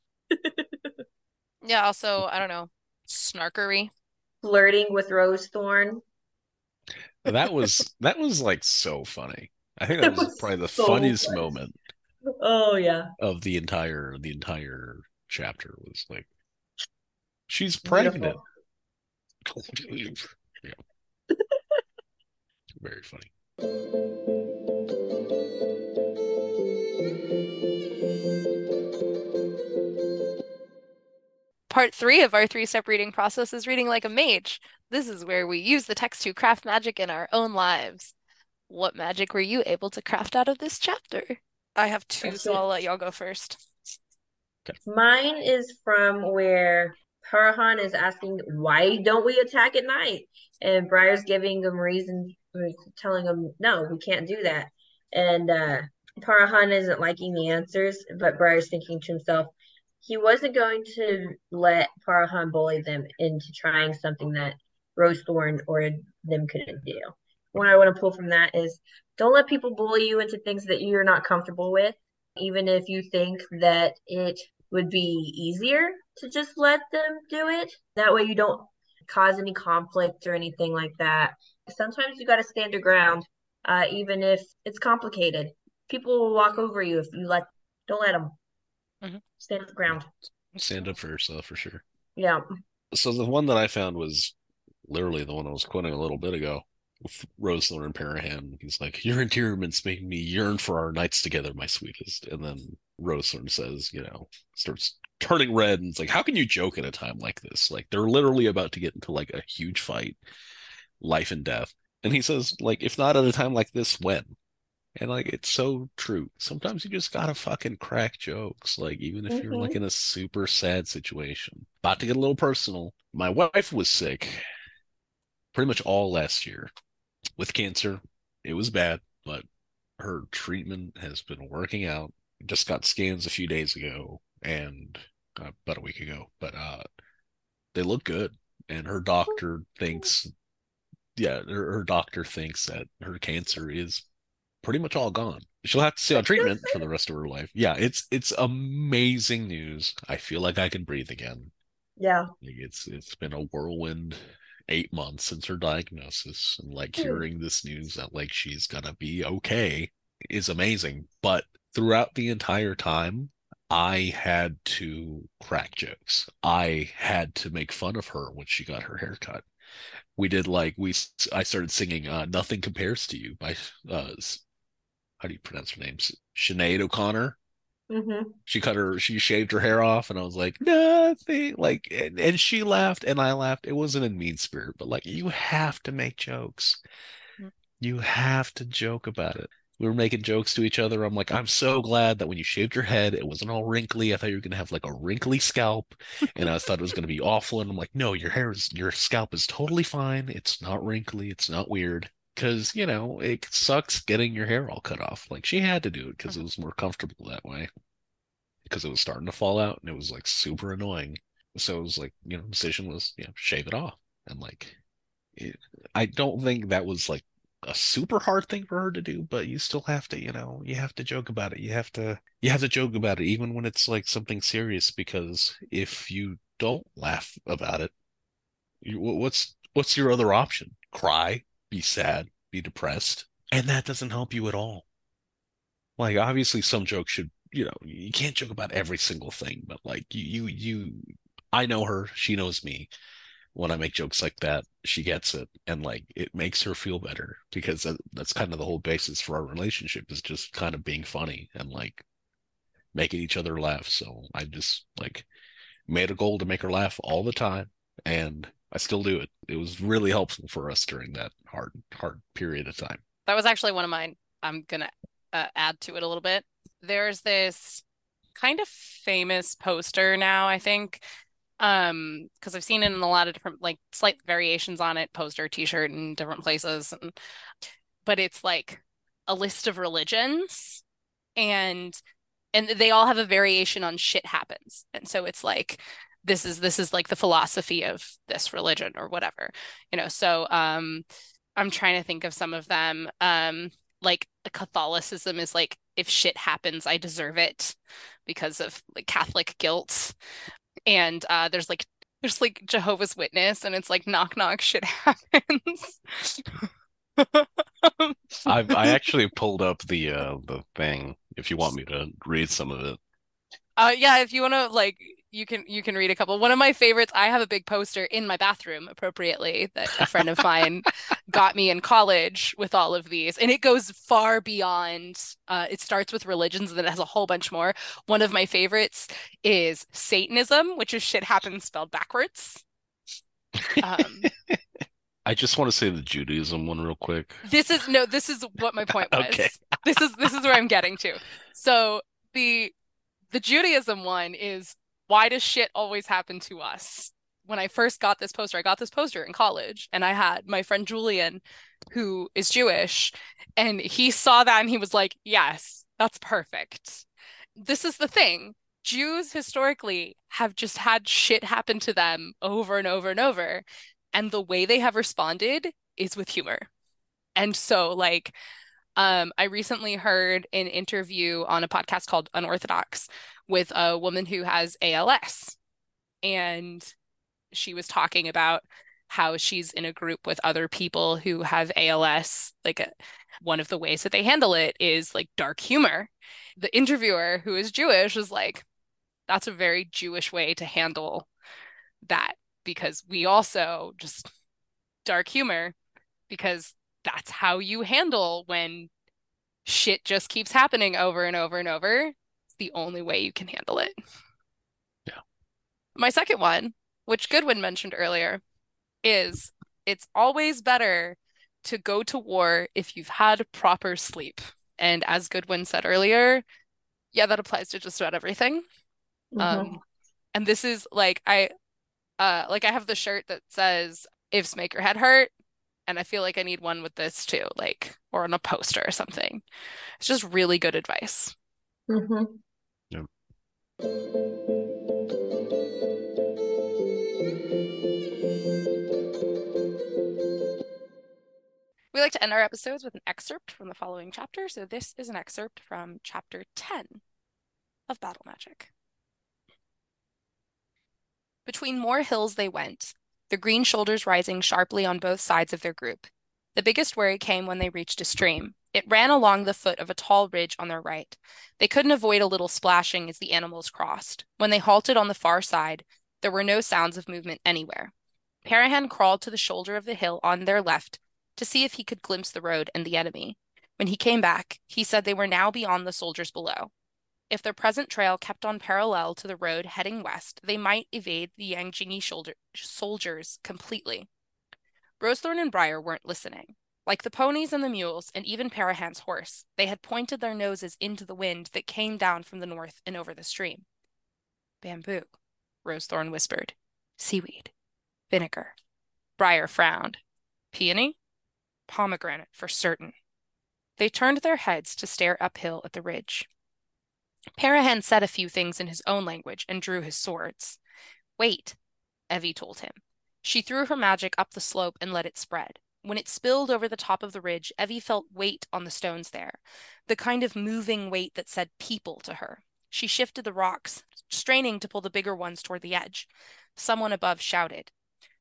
Yeah, also, I don't know, snarkery. Flirting with Rosethorn. that was that was like so funny. I think that It was was probably the so funniest funny. moment Oh yeah. of the entire the entire chapter was like, she's Beautiful. pregnant. Yeah. Very funny. Part three of our three-step reading process is reading like a mage. This is where we use the text to craft magic in our own lives. What magic were you able to craft out of this chapter? I have two, so I'll let y'all go first. Mine is from where Parahan is asking, why don't we attack at night? And Briar's giving him reason, telling him, no, we can't do that. And uh, Parahan isn't liking the answers, but Briar's thinking to himself, he wasn't going to let Parahan bully them into trying something that Rosethorn or them couldn't do. What I want to pull from that is, don't let people bully you into things that you're not comfortable with, even if you think that it would be easier to just let them do it. That way you don't cause any conflict or anything like that. Sometimes you got to stand your ground, uh, even if it's complicated. People will walk over you if you let, don't let them. Mhm. Stand your ground. Stand up for yourself for sure. Yeah. So the one that I found was literally the one I was quoting a little bit ago. With Rosethorn and Parahan. He's like, your endearments make me yearn for our nights together, my sweetest. And then Rosethorn says, you know, starts turning red and it's like, how can you joke at a time like this? Like, they're literally about to get into like a huge fight, life and death. And he says, like, if not at a time like this, when? And like, it's so true. Sometimes you just gotta fucking crack jokes. Like, even if mm-hmm. you're like in a super sad situation. About to get a little personal. My wife was sick pretty much all last year with cancer. It was bad, but her treatment has been working out. Just got scans a few days ago and uh, about a week ago, but uh, they look good. And her doctor thinks, yeah, her, her doctor thinks that her cancer is pretty much all gone. She'll have to stay on treatment for the rest of her life. Yeah, it's it's amazing news. I feel like I can breathe again. Yeah, like it's it's been a whirlwind eight months since her diagnosis, and like hearing this news that like she's gonna be okay is amazing. But throughout the entire time, I had to crack jokes. I had to make fun of her when she got her hair cut. We did like we I started singing uh, "Nothing Compares to You" by uh, how do you pronounce her name? Sinead O'Connor. Mm-hmm. She cut her, she shaved her hair off, and I was like, nothing. Like, and, and she laughed, and I laughed. It wasn't in mean spirit, but like, you have to make jokes. Mm-hmm. You have to joke about it. We were making jokes to each other. I'm like, I'm so glad that when you shaved your head, it wasn't all wrinkly. I thought you were gonna have like a wrinkly scalp, and I thought it was gonna be awful. And I'm like, no, your hair is, your scalp is totally fine. It's not wrinkly. It's not weird. Because, you know, it sucks getting your hair all cut off. Like, she had to do it because it was more comfortable that way. Because it was starting to fall out, and it was, like, super annoying. So it was, like, you know, the decision was, you know, shave it off. And, like, it, I don't think that was, like, a super hard thing for her to do, but you still have to, you know, you have to joke about it. You have to, you have to joke about it, even when it's, like, something serious, because if you don't laugh about it, you, what's, what's your other option? Cry? Be sad, be depressed, and that doesn't help you at all. Like, obviously some jokes should, you know, you can't joke about every single thing, but like you you you I know her, she knows me. When I make jokes like that, she gets it, and like it makes her feel better, because that, that's kind of the whole basis for our relationship, is just kind of being funny and like making each other laugh. So I just like made a goal to make her laugh all the time, and I still do it. It was really helpful for us during that hard, hard period of time. That was actually one of mine. I'm gonna uh, add to it a little bit. There's this kind of famous poster now, I think, um, because I've seen it in a lot of different, like, slight variations on it, poster, t-shirt in different places, and but it's like a list of religions, and and they all have a variation on shit happens. And so it's like, this is this is like the philosophy of this religion or whatever, you know. So um I'm trying to think of some of them. Um like Catholicism is like, if shit happens, I deserve it, because of like Catholic guilt. And uh there's like there's like Jehovah's Witness, and it's like, knock knock, shit happens. I've I actually pulled up the uh the thing if you want me to read some of it. Uh yeah, if you want to, like, you can you can read a couple. One of my favorites, I have a big poster in my bathroom, appropriately, that a friend of mine got me in college with all of these, and it goes far beyond. Uh, it starts with religions, and then it has a whole bunch more. One of my favorites is Satanism, which is shit happens spelled backwards. Um, I just want to say the Judaism one real quick. This is no, this is what my point was. Okay. This is this is where I'm getting to. So the the Judaism one is, why does shit always happen to us? When I first got this poster, I got this poster in college, and I had my friend Julian, who is Jewish, and he saw that and he was like, yes, that's perfect. This is the thing. Jews historically have just had shit happen to them over and over and over. And the way they have responded is with humor. And so, like, um, I recently heard an interview on a podcast called Unorthodox with a woman who has A L S. And she was talking about how she's in a group with other people who have A L S. Like, a, one of the ways that they handle it is like dark humor. The interviewer, who is Jewish, was like, that's a very Jewish way to handle that, because we also just dark humor, because that's how you handle when shit just keeps happening over and over and over. It's the only way you can handle it. Yeah. My second one, which Goodwin mentioned earlier, is it's always better to go to war if you've had proper sleep. And as Goodwin said earlier, yeah, that applies to just about everything. Mhm. Um, and this is like, I, uh, like I have the shirt that says "Ifs make your head hurt," and I feel like I need one with this too, like, or on a poster or something. It's just really good advice. Mhm. Yeah. We like to end our episodes with an excerpt from the following chapter, so this is an excerpt from chapter ten of Battle Magic. Between more hills they went, the green shoulders rising sharply on both sides of their group. The biggest worry came when they reached a stream. It ran along the foot of a tall ridge on their right. They couldn't avoid a little splashing as the animals crossed. When they halted on the far side, there were no sounds of movement anywhere. Parahan crawled to the shoulder of the hill on their left to see if he could glimpse the road and the enemy. When he came back, he said they were now beyond the soldiers below. If their present trail kept on parallel to the road heading west, they might evade the Yangjingi shoulder- soldiers completely. Rosethorn and Briar weren't listening. Like the ponies and the mules, and even Parahan's horse, they had pointed their noses into the wind that came down from the north and over the stream. Bamboo, Rosethorn whispered. Seaweed. Vinegar. Briar frowned. Peony? Pomegranate, for certain. They turned their heads to stare uphill at the ridge. Parahan said a few things in his own language and drew his swords. Wait, Evie told him. She threw her magic up the slope and let it spread. When it spilled over the top of the ridge, Evie felt weight on the stones there, the kind of moving weight that said people to her. She shifted the rocks, straining to pull the bigger ones toward the edge. Someone above shouted.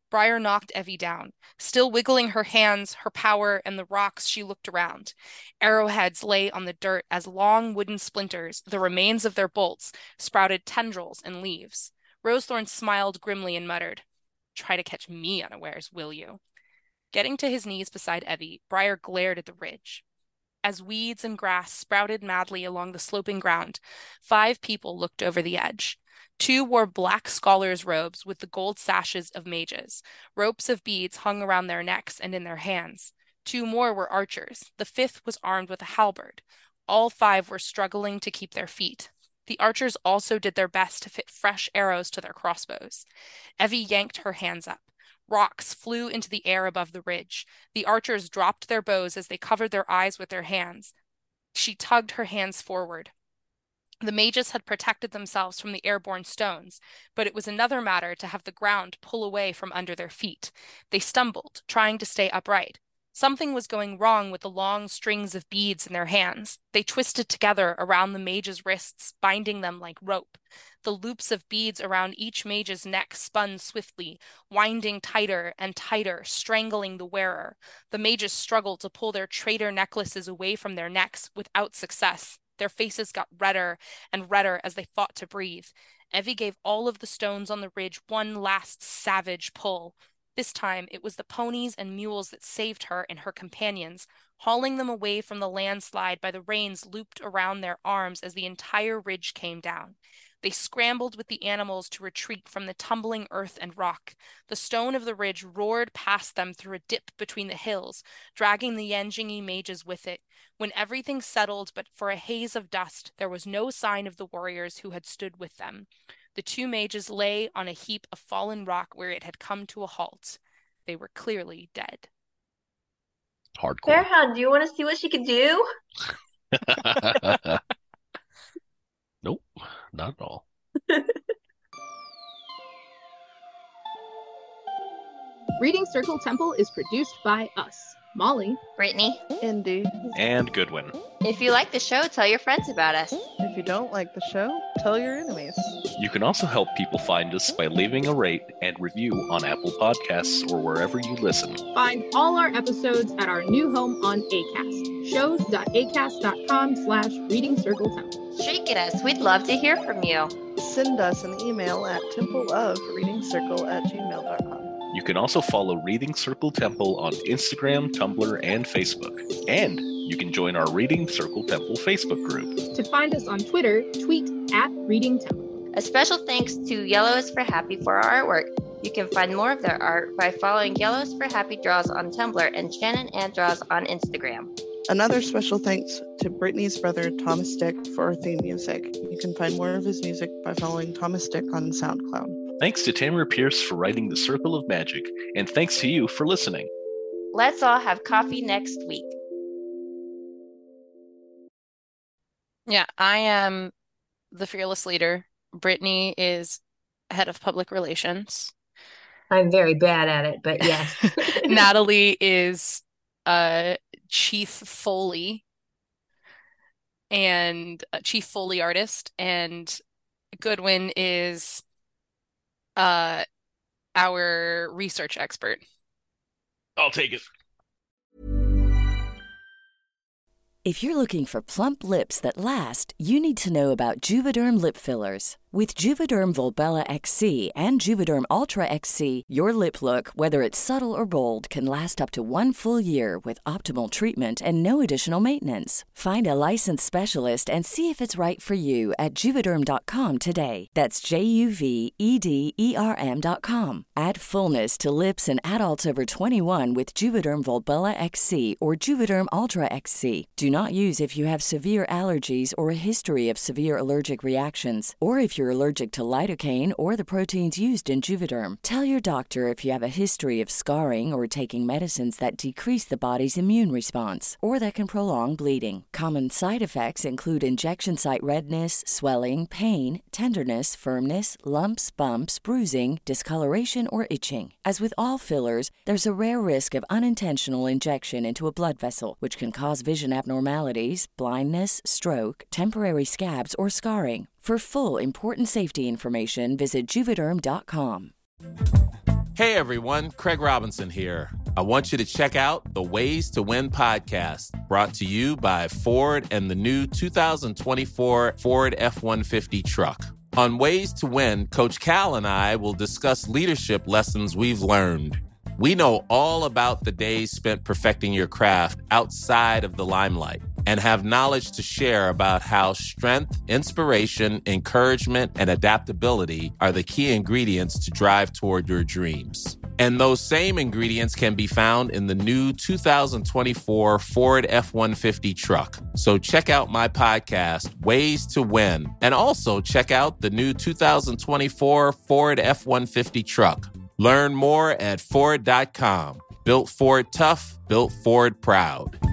Briar knocked Evie down. Still wiggling her hands, her power, and the rocks, she looked around. Arrowheads lay on the dirt as long wooden splinters, the remains of their bolts, sprouted tendrils and leaves. Rosethorn smiled grimly and muttered, "Try to catch me unawares, will you?" Getting to his knees beside Evie, Briar glared at the ridge. As weeds and grass sprouted madly along the sloping ground, five people looked over the edge. Two wore black scholars' robes with the gold sashes of mages. Ropes of beads hung around their necks and in their hands. Two more were archers. The fifth was armed with a halberd. All five were struggling to keep their feet. The archers also did their best to fit fresh arrows to their crossbows. Evie yanked her hands up. Rocks flew into the air above the ridge. The archers dropped their bows as they covered their eyes with their hands. She tugged her hands forward. The mages had protected themselves from the airborne stones, but it was another matter to have the ground pull away from under their feet. They stumbled, trying to stay upright. Something was going wrong with the long strings of beads in their hands. They twisted together around the mage's wrists, binding them like rope. The loops of beads around each mage's neck spun swiftly, winding tighter and tighter, strangling the wearer. The mages struggled to pull their traitor necklaces away from their necks without success. Their faces got redder and redder as they fought to breathe. Evie gave all of the stones on the ridge one last savage pull. This time, it was the ponies and mules that saved her and her companions, hauling them away from the landslide by the reins looped around their arms as the entire ridge came down. They scrambled with the animals to retreat from the tumbling earth and rock. The stone of the ridge roared past them through a dip between the hills, dragging the Yanjingi mages with it. When everything settled but for a haze of dust, there was no sign of the warriors who had stood with them. The two mages lay on a heap of fallen rock where it had come to a halt. They were clearly dead. Hardcore. Fairhound, do you want to see what she could do? Nope, not at all. Reading Circle Temple is produced by us, Molly, Brittany, Indy, and Goodwin. If you like the show, tell your friends about us. If you don't like the show, tell your enemies. You can also help people find us by leaving a rate and review on Apple Podcasts or wherever you listen. Find all our episodes at our new home on Acast, shows.acast.com slash Reading Circle Temple. Shake at us. We'd love to hear from you. Send us an email at templeofreadingcircle at gmail dot com. You can also follow Reading Circle Temple on Instagram, Tumblr, and Facebook. And you can join our Reading Circle Temple Facebook group. To find us on Twitter, tweet at Reading Temple. A special thanks to Yellow is for Happy for our artwork. You can find more of their art by following Yellow is for Happy Draws on Tumblr and Shannon Ann Draws on Instagram. Another special thanks to Brittany's brother, Thomas Dick, for our theme music. You can find more of his music by following Thomas Dick on SoundCloud. Thanks to Tamara Pierce for writing The Circle of Magic, and thanks to you for listening. Let's all have coffee next week. Yeah, I am the fearless leader. Brittany is head of public relations. I'm very bad at it, but yes. Natalie is uh, chief Foley and uh, chief Foley artist, and Goodwin is uh, our research expert. I'll take it. If you're looking for plump lips that last, you need to know about Juvederm lip fillers. With Juvederm Volbella X C and Juvederm Ultra X C, your lip look, whether it's subtle or bold, can last up to one full year with optimal treatment and no additional maintenance. Find a licensed specialist and see if it's right for you at Juvederm dot com today. That's J U V E D E R M dot com. Add fullness to lips in adults over twenty-one with Juvederm Volbella X C or Juvederm Ultra X C. Do not use if you have severe allergies or a history of severe allergic reactions, or if you're allergic to lidocaine or the proteins used in Juvederm. Tell your doctor if you have a history of scarring or taking medicines that decrease the body's immune response or that can prolong bleeding. Common side effects include injection site redness, swelling, pain, tenderness, firmness, lumps, bumps, bruising, discoloration, or itching. As with all fillers, there's a rare risk of unintentional injection into a blood vessel, which can cause vision abnormalities, blindness, stroke, temporary scabs, or scarring. For full important safety information, visit Juvederm dot com. Hey everyone, Craig Robinson here. I want you to check out the Ways to Win podcast, brought to you by Ford and the new two thousand twenty-four Ford F one fifty truck. On Ways to Win, Coach Cal and I will discuss leadership lessons we've learned. We know all about the days spent perfecting your craft outside of the limelight and have knowledge to share about how strength, inspiration, encouragement, and adaptability are the key ingredients to drive toward your dreams. And those same ingredients can be found in the new two thousand twenty-four Ford F one fifty truck. So check out my podcast, Ways to Win, and also check out the new two thousand twenty-four Ford F one fifty truck. Learn more at Ford dot com. Built Ford tough, built Ford proud.